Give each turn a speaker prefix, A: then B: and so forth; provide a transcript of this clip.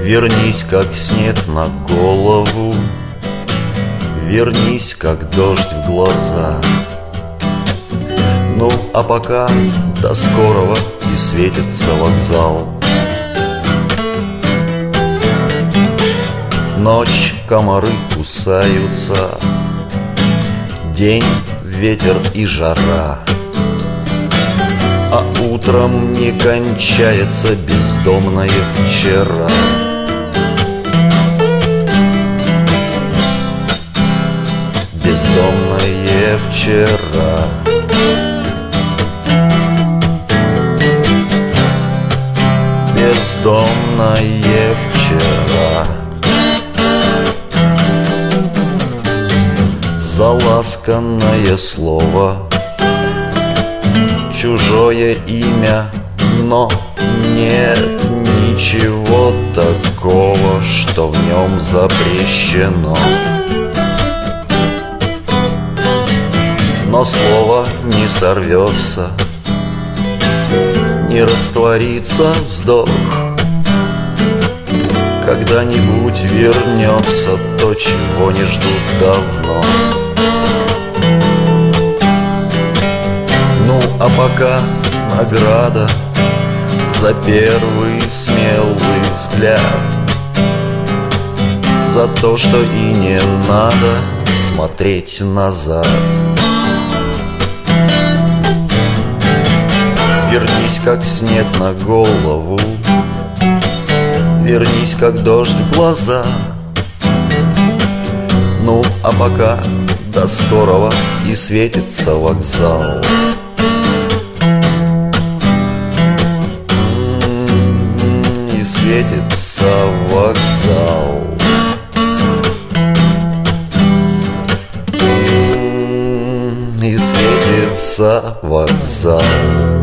A: Вернись, как снег на голову, вернись, как дождь в глаза. Ну, а пока до скорого, и светится вокзал. Ночь, комары кусаются, день, ветер и жара. А утром не кончается бездомное вчера. Бездомное вчера. Бездомное вчера. Заласканное слово, чужое имя, но нет ничего такого, что в нем запрещено. Но слово не сорвется, не растворится вздох. Когда-нибудь вернется то, чего не ждут давно. Ну, а пока награда за первый смелый взгляд, за то, что и не надо смотреть назад. Вернись, как снег на голову, вернись, как дождь в глаза. Ну, а пока до скорого, и светится вокзал. И светится вокзал. И светится вокзал.